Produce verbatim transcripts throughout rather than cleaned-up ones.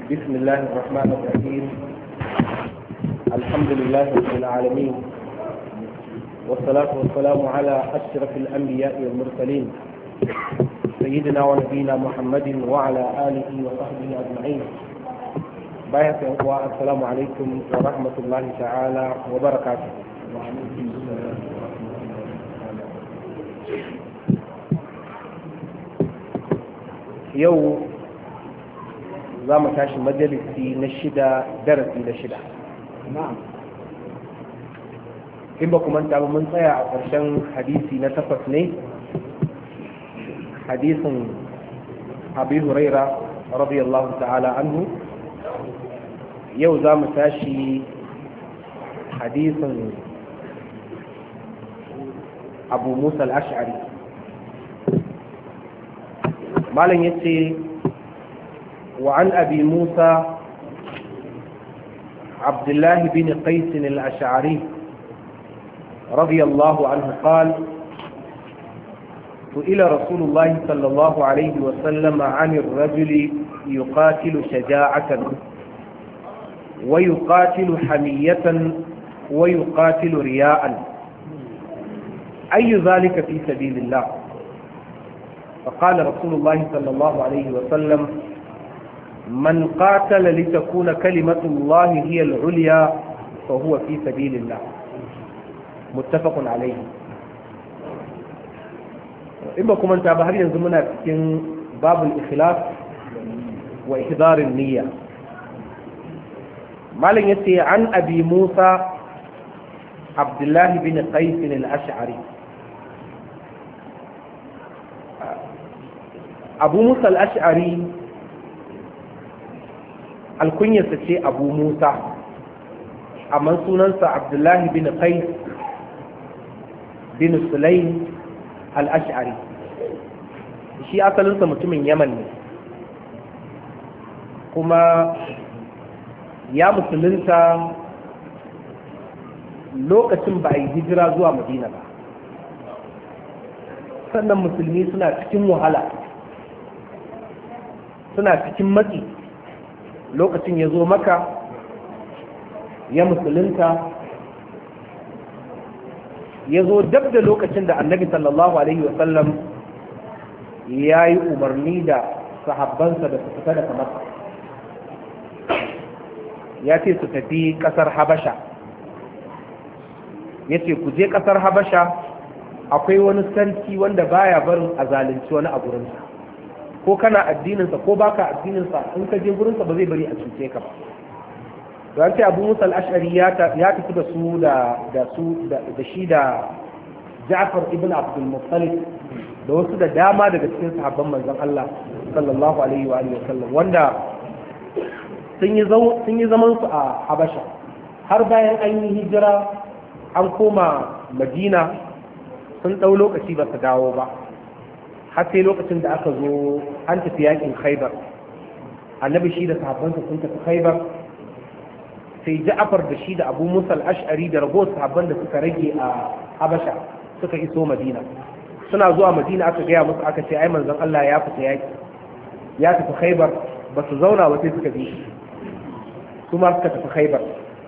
بسم الله الرحمن الرحيم. الحمد لله رب العالمين، والصلاة والسلام على أشرف الأنبياء والمرسلين سيدنا ونبينا محمد وعلى آله وصحبه أجمعين. بايعك السلام عليكم ورحمة الله تعالى وبركاته. yau za mu tashi majalisi na shida, darasi na shida. In ba kuma ta mun tsaya a ƙarshen hadisi na takwas ne, hadisin Abi Huraira radiyallahu ta'ala anhu. Yau za mu tashi hadisin Abu Musa al-Ash'ari. مالن يتي وعن أبي موسى عبد الله بن قيس الأشعري رضي الله عنه قال: سئل رسول الله صلى الله عليه وسلم عن الرجل يقاتل شجاعة ويقاتل حمية ويقاتل رياء، أي ذلك في سبيل الله؟ فقال رسول الله صلى الله عليه وسلم: من قاتل لتكون كلمة الله هي العليا فهو في سبيل الله. متفق عليه. إما كما انت بهر ينزمنا في باب الإخلاص وإحضار النية. مالن يتي عن أبي موسى عبد الله بن قيس الأشعري. abu musa al'ash'ari alkunyarsa ce abu musa, amma sunansa abdullahi bin qais bin sulaim al'ash'ari. Shi asalinsa mutumin yaman ne, kuma ya musulunta lokacin ba a yi hijira zuwa madina ba. Sannan musulmi suna cikin wahala, suna cikin matsi lokacin ya zo maka ya musulunta, ya zo dab da lokacin da annabi sallallahu alaihi wasallam ya yi umarni da sahabbansa da su fita daga maka. Ya ce su tafi ƙasar habasha, ya ce ku je ƙasar habasha, akwai wani sarki wanda baya barin a zalunci wani a gurinsa, ko kana addininsa ko baka addininsa, in ka je gurinsa ba zai bari a cuce ka ba. Don sai Abu Musa al-Ash'ari ya tafi da su da su da shi da Ja'far ibn Abdul Muttalib da wasu da dama daga cikin sahabban manzon Allah sallallahu alaihi wa alihi wasallam, wanda sun yi sun yi zaman su a Habasha har bayan an yi hijira an koma Madina, sun dau lokaci ba su dawo ba, har sai lokacin da aka zo an tafi yakin Khaibar. Annabi shi da sahabbansa sun tafi Khaibar, sai Ja'far da shi da Abu Musa al-Ash'ari da ragowar sahabban da suka rage a Habasha suka iso Madina. Suna zuwa Madina aka gaya musu, aka ce ai manzon Allah ya fita yaki, ya tafi Khaibar. Ba su zauna ba sai suka bi shi, kuma suka tafi Khaibar.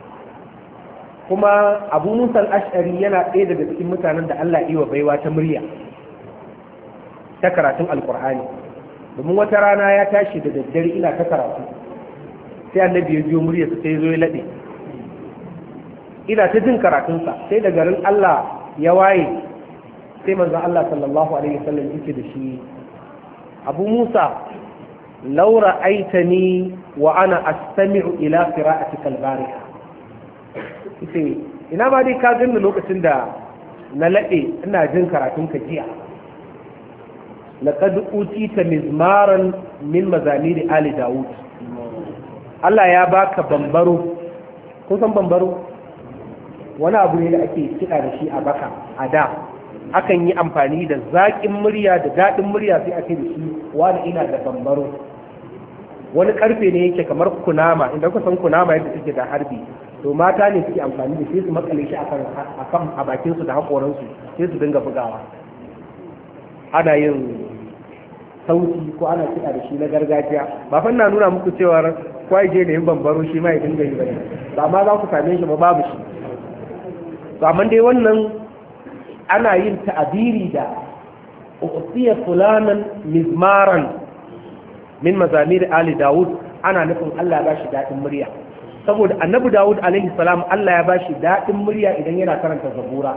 Kuma Abu Musa al-Ash'ari yana ɗaya daga cikin mutanen da Allah yi wa baiwa ta murya ta karatun alkur'ani, domin wata rana ya tashi da daddare ina ta karatu, sai annabi ya jiyo muryarsa sai zo ya laɗe. Ina ta jin karatunsa, sai da garin Allah ya waye, sai manzon Allah sallallahu alaihi wasallam yake da shi: Abu Musa, law ra'aitani wa ana astami'u ila qira'atika al-bariha. Yace ina ma dai ka ganni lokacin da na laɗe ina jin karatunka jiya. laqad utita mizmaran min mazamiri ali daud. Allah ya baka bambaro. Kun san bambaro? Wani abu ne da ake kiɗa da shi a baka a da. Akan yi amfani da zaƙin murya da daɗin murya sai ake da shi wani ina da bambaro. Wani ƙarfe ne yake kamar kunama, inda kuka san kunama yadda take da harbi, to mata ne suke amfani da sai su makale shi akan a bakinsu da haƙoransu sai su dinga bugawa. Ana yin sauti ko ana kiɗa da shi na gargajiya. Ba fa na nuna muku cewar kwai je ne yin bambaro shi ma ya dinga yi bane ba ma za ku same shi ba babu shi to amma dai wannan ana yin ta'abiri da uqtiya fulanan mizmaran min mazamir ali daud ana nufin Allah ya bashi dadin murya saboda annabi daud alaihi salam Allah ya bashi dadin murya idan yana karanta zabura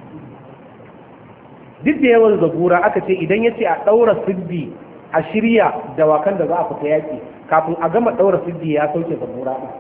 duk da yawan zabura aka ce idan yace a daura siddi a shirya dawakan da za a fita yaki kafin a gama daura siddi ya sauke zabura din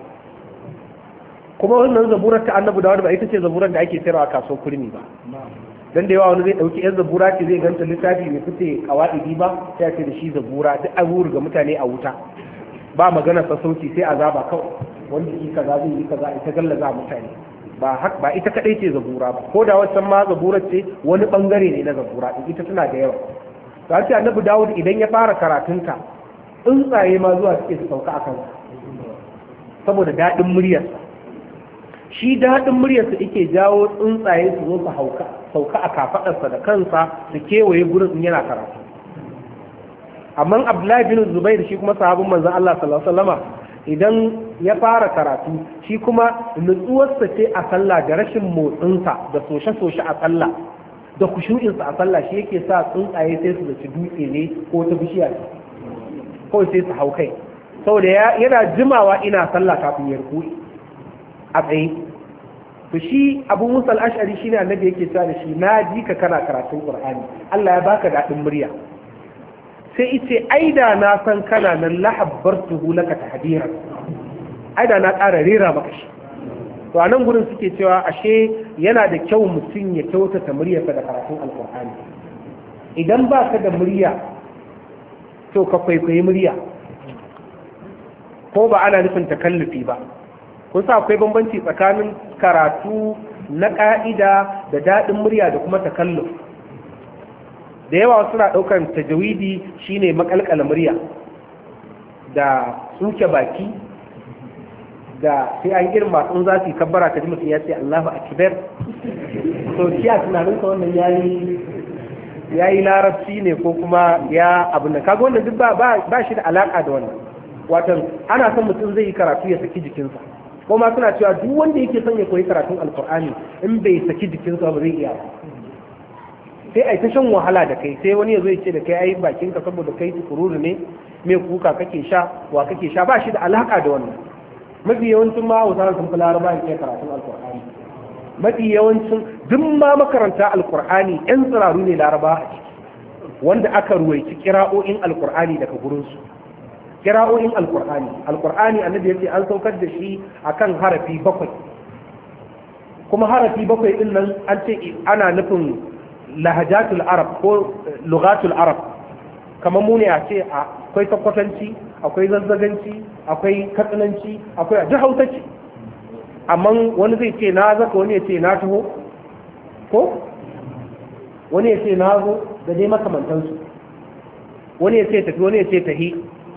kuma wannan zaburar ta annabi dawud ba ita ce zaburar da ake sayarwa a kasuwar kurmi ba dan da yawa wani zai dauki yan zabura ce zai ganta littafi bai fice kawaidi ba sai ce da shi zabura duk abubuwa ga mutane a wuta ba magana sa sauki sai azaba kawai wanda yi kaza zai yi kaza ita gallaza mutane ba hak ba ita kadai ce zabura ba ko da wancan ma zabura ce wani bangare ne na zabura din ita tana da yawa to sai annabi dawud idan ya fara karatunta tsuntsaye ma zuwa suke su sauka akan saboda dadin muryarsa shi daɗin muryarsa yake jawo tsuntsaye su zo su hauka sauka a kafaɗarsa da kansa su kewaye gurin in yana karatu amma abdullahi bin zubair shi kuma sahabin manzon Allah sallallahu alaihi wasallama idan ya fara karatu shi kuma nutsuwarsa ce a sallah da rashin motsinsa da soshe-soshe a sallah da kushu'insa a sallah shi yake sa tsuntsaye sai su zaci dutse ne ko ta bishiya ce kawai sai su hau kai saboda yana jimawa ina sallah kafin ya ruku'i a tsaye to shi abu musa al'ashari shi ne annabi yake cewa da shi na ji ka kana karatun qur'ani Allah ya baka daɗin murya sai ice aida na san kana nan lahabbartuhu laka tahdiran aida na ƙara rera maka shi to a nan gurin suke cewa ashe yana da kyau mutum ya kyautata muryarsa da karatun alqur'ani idan ba ka da murya to ka kwaikwayi murya ko ba ana nufin takallufi ba kun sa akwai bambanci tsakanin karatu na ƙa'ida da daɗin murya da kuma takalluf da yawa suna ɗaukar tajawidi shine makalkala murya da tsuke baki da sai an irin masu za su yi kabbara ta ji mutum ya ce Allahu akbar to shi a tunanin ka wannan yayi yayi larabci ne ko kuma ya abu na kaga wannan duk ba ba shi da alaka da wannan watan ana son mutum zai yi karatu ya saki jikinsa ko ma suna cewa duk wanda yake son ya koyi karatun alkur'ani in bai saki jikinsa ba zai iya sai ai ta shan wahala da kai sai wani ya zo ya ce da kai ai bakinka saboda kai kururu ne me kuka kake sha wa kake sha ba shi da alaka da wannan mafi yawancin ma hausa sun fi laraba ya karatun alkur'ani mafi yawancin duk ma makaranta alkur'ani yan tsiraru ne laraba a ciki wanda aka ruwaici kira'o'in alkur'ani daga gurinsu kira'o'in alkur'ani alkur'ani annabi ya ce an saukar da shi akan harafi bakwai kuma harafi bakwai din nan an ce ana nufin lahajatul arab ko lughatul arab kamar mu ne a ce akwai sakwatanci akwai zazzaganci akwai katsananci akwai a jihautanci amma wani zai ce na zaka wani ya ce na taho ko wani ya ce na zo da dai makamantansu wani ya ce tafi wani ya ce tahi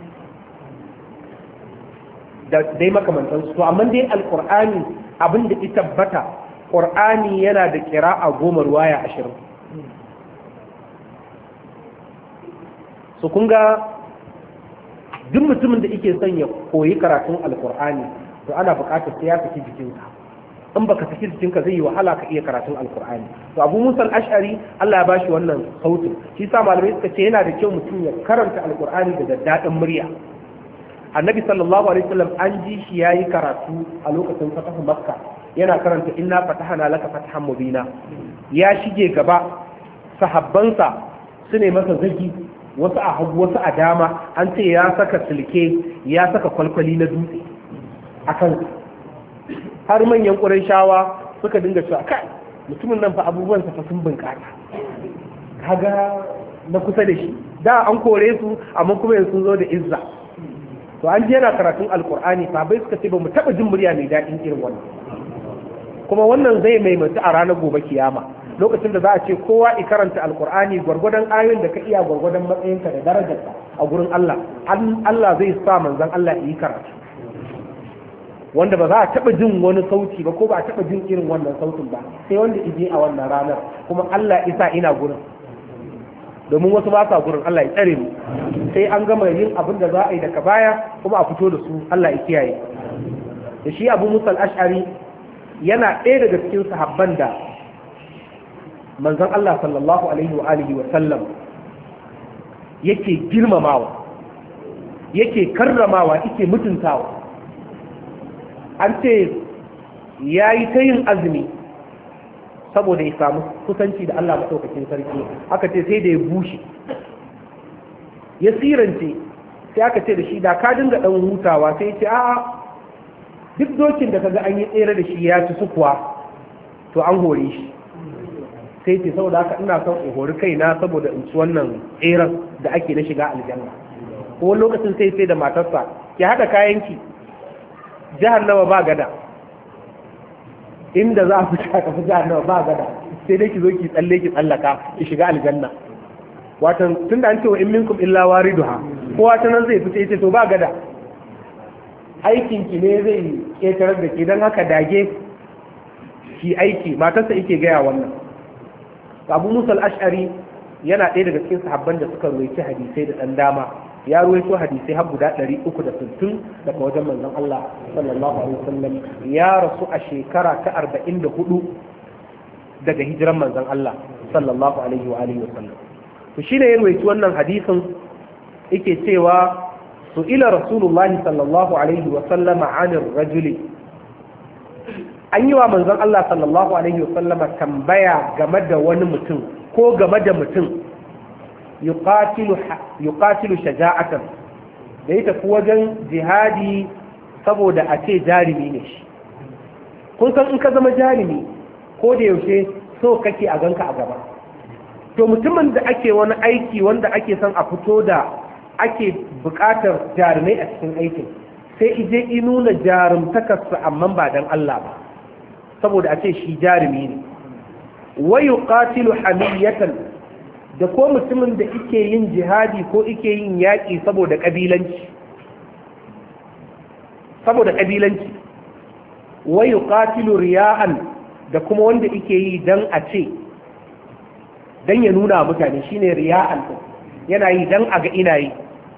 da dai makamantansu to amma dai alqur'ani abin da ya tabbata qur'ani yana da qira'a goma ruwaya ashirin so kun ga duk mutumin da yake son ya koyi karatun alqur'ani to ana buƙatar sai ya saki jikinka in baka saki jikinka zai yi wahala ka iya karatun alqur'ani to abu musa al-ash'ari Allah ya bashi wannan sautin shi sa malamai suka ce yana da kyau mutum ya karanta alqur'ani da daɗin murya annabi sallallahu alaihi wasallam an ji shi yayi karatu a lokacin fatahu makka yana karanta inna fatahna laka fatahan mubina ya shige gaba sahabbansa su ne masa zagi wasu a hagu wasu a dama an ce ya saka silke ya saka kwalkwali na dutse akan har manyan ƙurayshawa suka dinga cewa kai mutumin nan fa abubuwan sa fa sun bunƙasa kaga na kusa da shi da an kore su amma kuma yanzu sun zo da izza to an jera karatun alkur'ani sahabbai suka ce ba mu taba jin murya mai daɗin irin wannan kuma wannan zai maimaitu a ranar gobe kiyama lokacin da za a ce kowa i karanta alkur'ani gwargwadon ayoyin da ka iya gwargwadon matsayinka da darajarka a gurin Allah Allah zai sa manzon Allah yi karatu wanda ba za a taba jin wani sauti ba ko ba a taba jin irin wannan sautin ba sai wanda ije a wannan ranar kuma Allah isa ina gurin domin wasu ba sa gurin Allah ya tsare mu sai an gama yin abin da za a yi daga baya kuma a fito da su Allah ya kiyaye da shi Abu Musa al-Ash'ari yana ɗaya daga cikin sahabban da manzon Allah sallallahu alaihi wa alihi wa sallam yake girmamawa yake karramawa yake mutuntawa an ce yayi ta yin azumi saboda ya samu kusanci da Allah maɗaukakin sarki aka ce sai da ya bushe ya sirance sai aka ce da shi da ka dinga ɗan hutawa sai ce a'a duk dokin da kaga an yi tsere da shi ya ci sukuwa to an hore shi sai ce saboda haka ina son in hori kaina saboda in ci wannan tseren da ake na shiga aljanna ko lokacin sai sai da matarsa ki haɗa kayanki jihar nawa ba gada inda za a fi shaka fi jihar nawa ba gada sai dai ki zo ki tsalle ki tsallaka ki shiga aljanna watan tun da an ce wa in minkum illa wariduha kowa ta nan zai fita yace to ba gada aikin ki ne zai ketarar da ke don haka dage ki aiki matarsa yake gaya wannan Abu Musa al-Ash'ari yana ɗaya daga cikin sahabban da suka ruwaici hadisai da ɗan dama ya ruwaito hadisai har guda ɗari uku da sittin daga wajen manzon Allah sallallahu alaihi wasallam ya rasu a shekara ta arba'in da hudu daga hijiran manzon Allah sallallahu alaihi wa alihi wasallam to shine ya ruwaito wannan hadisin yake cewa su ila rasulullahi sallallahu alaihi wasallam anir rajuli an yi wa manzon Allah sallallahu alaihi wasallama tambaya game da wani mutum ko game da mutum yuqatilu shaja'atan da ya tafi wajen jihadi saboda a ce jarumi ne shi kun san in ka zama jarumi ko da yaushe so kake a ganka a gaba to mutumin da ake wani aiki wanda ake son a fito da ake buƙatar jarumai a cikin aikin sai ije i nuna jarumtakarsa amma ba dan Allah ba saboda a ce shi jarumi ne wa yuqatilu hamiyatan da ko mutumin da ike yin jihadi ko ike yin yaƙi saboda ƙabilanci saboda ƙabilanci wa yuqatilu riya'an da kuma wanda ike yi dan a ce dan ya nuna mutane shine riya'an yana yi dan a ga ina yi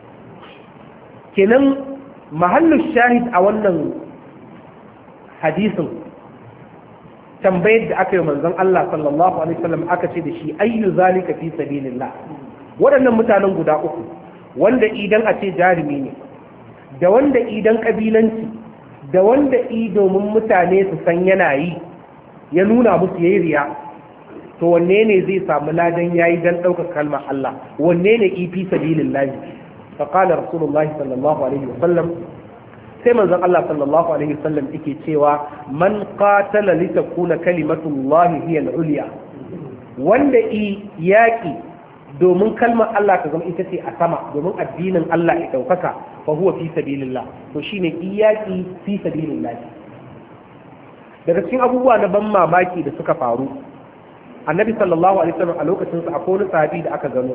kenan mahallu shahid a wannan hadisin tambayar da aka yi manzon Allah sallallahu alaihi wasallam aka ce da shi ayyu zalika fi sabilillah waɗannan mutanen guda uku wanda idan a ce jarumi ne da wanda idan kabilanci da wanda i domin mutane su san yana yi ya nuna musu yayi riya to wanne ne zai samu ladan yayi dan ɗaukar kalmar Allah wanne ne i fi sabilillah fa qala rasulullahi sallallahu alaihi wasallam sai manzon Allah sallallahu alaihi wasallam yake cewa man qatala li takuna kalimatullahi hiya al-ulya wanda i yaki domin kalmar Allah ta zama ita ce a sama domin addinin Allah ya daukaka fa huwa fi sabilillah to shine iyaki fi sabilillah daga cikin abubuwa na ban mamaki da suka faru annabi sallallahu alaihi wasallam a lokacin sa akwai wani sahabi da aka gano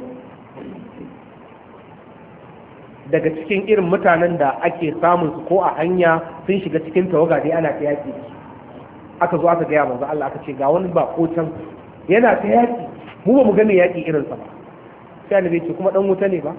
daga cikin irin mutanen da ake samun su ko a hanya sun shiga cikin tawaga dai ana ta yaki aka zo aka gaya manzo Allah aka ce ga wani bako can yana ta yaki mu ba mu ga mai yaki irin sa ba sai annabi ce kuma dan wuta ne ba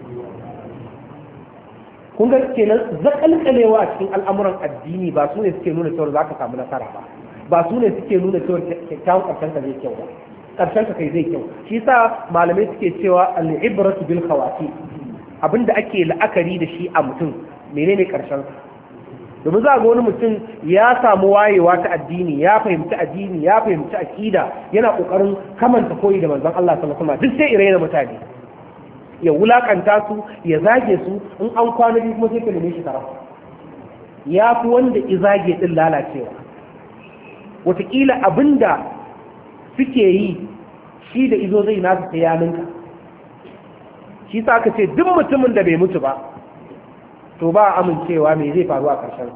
kun ga kenan zakalkalewa a cikin al'amuran addini ba su ne suke nuna cewa za ka samu nasara ba ba su ne suke nuna cewa kyakkyawan karshen ka zai kyau ba karshen ka kai zai kyau shi yasa malamai suke cewa al-ibratu bil khawati abinda ake la'akari da shi a mutum menene karshen sa domin za ga wani mutum ya samu wayewa ta addini ya fahimci addini ya fahimci aqida yana kokarin kamanta koyi da manzon Allah sallallahu alaihi wasallam duk sai ire da mutane ya wulakanta su ya zage su in an kwana biyu kuma sai ka neme shi tarafa ya fi wanda izage din lalacewa wataƙila abinda suke yi shi da izo zai nasu ta yaninka shi sa aka ce duk mutumin da bai mutu ba to ba amincewa me zai faru a ƙarshen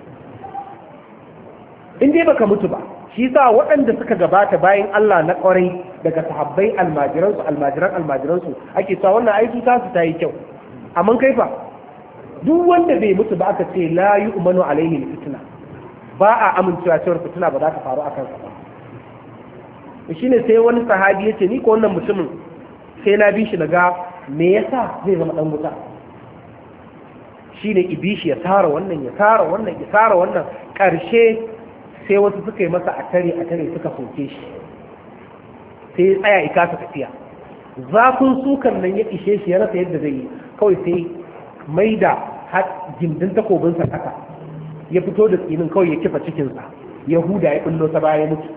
in dai baka mutu ba shi sa waɗanda suka gabata bayan Allah na ƙwarai daga sahabbai almajiransu almajiran almajiransu ake sa wannan aiki ta su ta yi kyau amma kai fa duk wanda bai mutu ba aka ce la yu'manu alaihi fitna ba a amincewa cewa fitina ba za ta faru a kansa ba shine sai wani sahabi yace ni ko wannan mutumin sai na bi shi na ga me yasa zai zama dan wuta shi ne ibishi ya tara wannan ya tara wannan ya tara wannan ƙarshe sai wasu suka yi masa a tare a tare suka soke shi sai ya tsaya ikasa tafiya zafin sukan nan ya ishe shi ya rasa yadda zai yi kawai sai mai da gindin takobinsa ƙasa ya fito da tsinin kawai ya kifa cikinsa yahuda ya ɓullo ta baya mutu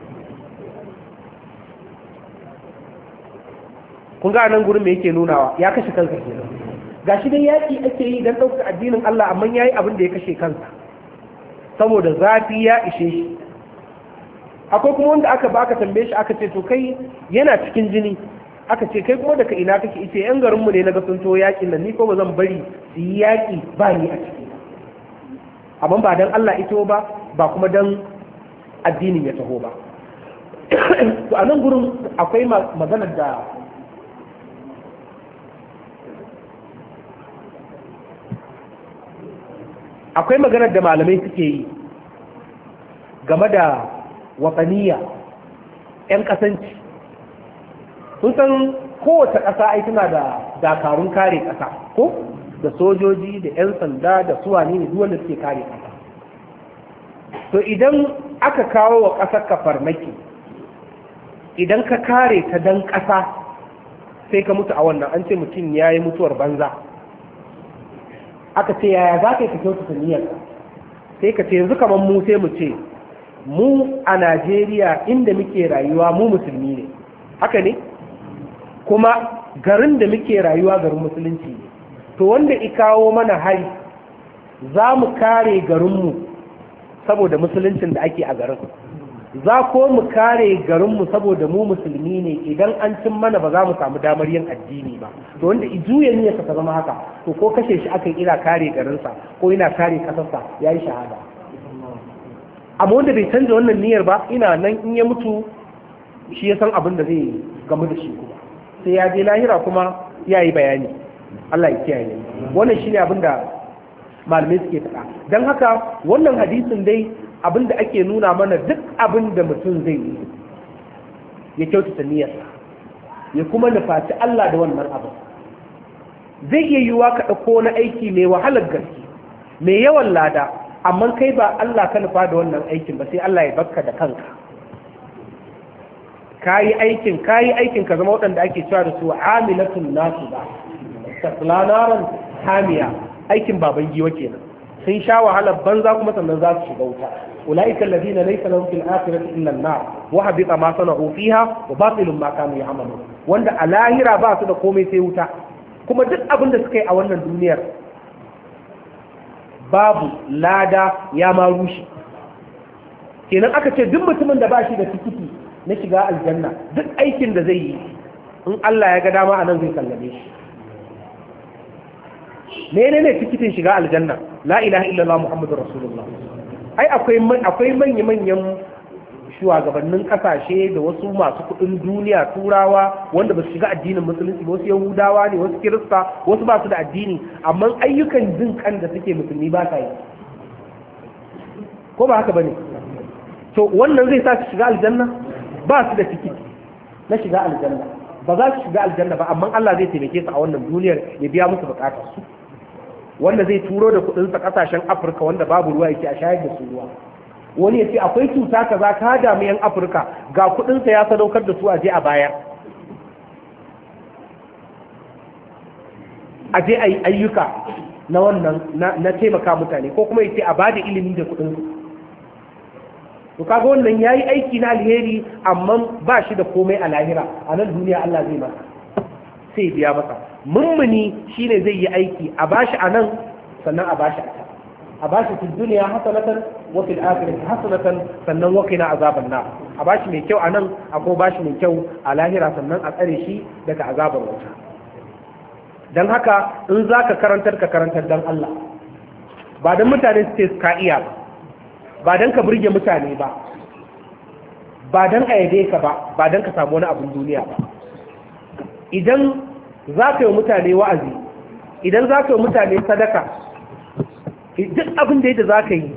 kun ga nan gurin me yake nunawa ya kashe kansa kenan gashi dai yaki ake yi dan ɗaukar addinin Allah amma yayi abin da ya kashe kansa saboda zafi ya ishe shi akwai kuma wanda aka baka tambaye shi aka ce to kai yana cikin jini aka ce kai kuma daga ina kake ita yan garinmu ne na ga sun to yakin nan ni ko ba zan bari su yi yaki ba ni a ciki amma ba dan Allah ito ba ba kuma dan addinin ya taho ba to a nan gurin akwai maganar da akwai maganar da malamai suke yi game da watsaniya 'yan kasanci sun san kowace ƙasa ai tana da dakarun kare ƙasa ko da sojoji da 'yan sanda da suwani ne duwanda suke kare ƙasa to idan aka kawo wa ƙasar ka farmaki idan ka kare ta dan ƙasa sai ka mutu a wannan an ce mutum ya yi mutuwar banza aka ce yaya za ka yi ka kyautata niyyarka sai ka ce yanzu kamar mu sai mu ce mu a Najeriya inda muke rayuwa mu musulmi ne haka ne kuma garin da muke rayuwa garin musulunci ne to wanda i kawo mana hari za mu kare garinmu saboda musuluncin da ake a garin za ko mu kare garinmu saboda mu musulmi ne idan an cin mana ba za mu samu damar yin addini ba to wanda ijuya niyyarsa ta zama haka to ko kashe shi aka ina kare garinsa ko ina kare kasarsa ya yi shahada amma wanda bai canza wannan niyyar ba ina nan in ya mutu shi ya san abin da zai gamu da shi kuma sai ya je lahira kuma ya yi bayani Allah ya kiyaye wannan shine abin da malamai suke faɗa don haka wannan hadisin dai abin da ake nuna mana duk abin da mutum zai yi ya kyautata niyyarsa ya kuma nufaci Allah da wannan abin zai iya yiwuwa ka ɗauko na aiki mai wahalar gaske mai yawan lada amma kai ba Allah ka nufa da wannan aikin ba sai Allah ya bakka da kanka kayi aikin kayi aikin ka zama waɗanda ake cewa da su amilatun nasu ba tasla naran hamiya aikin baban giwa kenan sun sha wahalar banza kuma sannan za su shiga wuta ulaika alladhina laysa lahum fil akhirati illa an-nar wa habita ma sana'u fiha wa batilun ma kanu ya'malun wanda a lahira ba su da komai sai wuta kuma duk abin da suka yi a wannan duniyar babu lada ya ma rushe kenan aka ce duk mutumin da ba shi da tikiti na shiga aljanna duk aikin da zai yi in Allah ya ga dama anan zai kallame shi menene tikitin shiga aljanna la ilaha illallah muhammadur rasulullah ai akwai akwai manya-manyan shugabannin kasashe da wasu masu kudin duniya turawa wanda ba su shiga addinin musulunci wasu yahudawa ne wasu kirista wasu ba su da addini amma ayyukan jin kan da suke musulmi ba sa yi ko ba haka bane to wannan zai sa su shiga aljanna ba su da tikiti na shiga aljanna ba za su shiga aljanna ba amma Allah zai taimake su a wannan duniyar ya biya musu bukatar su wanda zai turo da kudinsa kasashen Afirka wanda babu ruwa yake a shayar da su ruwa wani ya ce akwai cuta kaza ka damu yan Afirka ga kudinsa ya sadaukar da su a je a bayar a je a yi ayyuka na wannan na taimaka mutane ko kuma ya ce a bada ilimi da kudinsu to kaga wannan yayi aiki na alheri amma ba shi da komai a lahira a nan duniya Allah zai masa sai biya masa mummuni shine zai yi aiki a bashi a nan sannan a bashi a can a bashi fil duniya hasanatan wa fil akhirati hasanatan sannan wa qina azaban nar a bashi mai kyau a nan a ko bashi mai kyau a lahira sannan a tsare shi daga azabar wuta dan haka in zaka karantar ka karantar dan Allah ba dan mutane su ce ka iya ba ba dan ka burge mutane ba ba dan a yabe ka ba ba dan ka samu wani abun duniya ba idan za ka yi mutane wa'azi idan za ka yi mutane sadaka duk abin da yadda za ka yi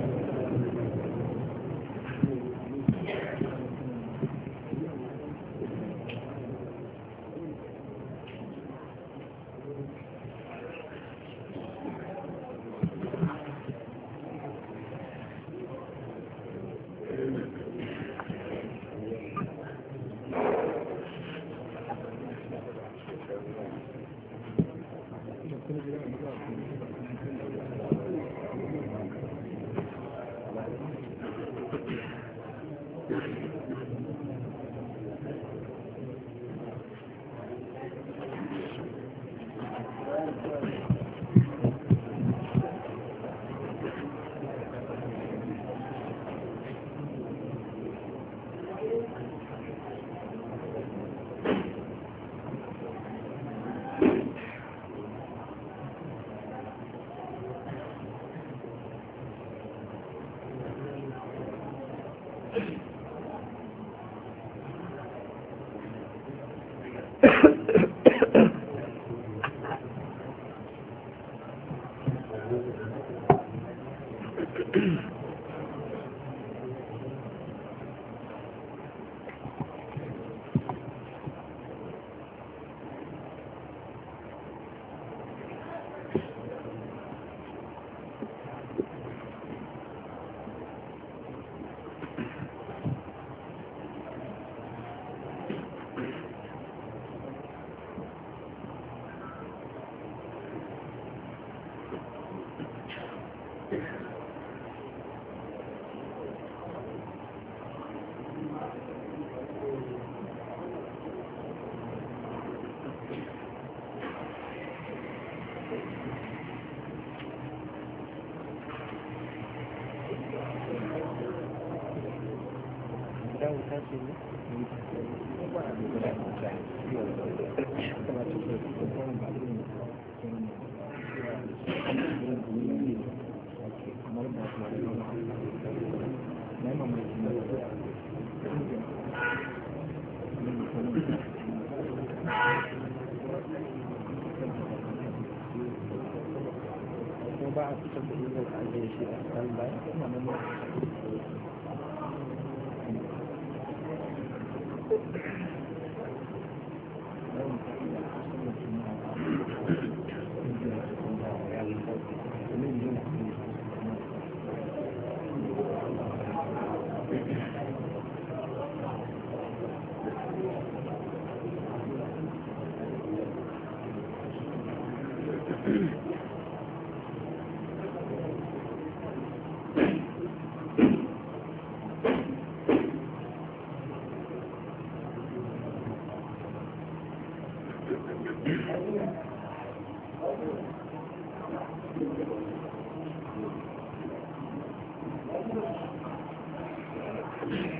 Thank you.